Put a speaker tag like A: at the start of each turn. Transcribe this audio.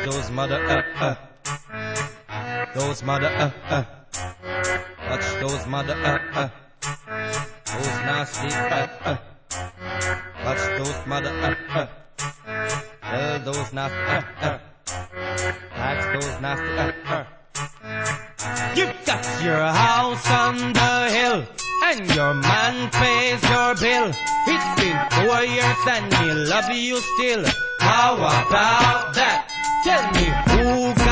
A: those mother, those mother, watch those mother, those nasty, watch those mother, tell those nasty, ask those nasty, you got your house on the hill, and your man pays your bill. It's been 4 years and he love you still. How about that? Tell me who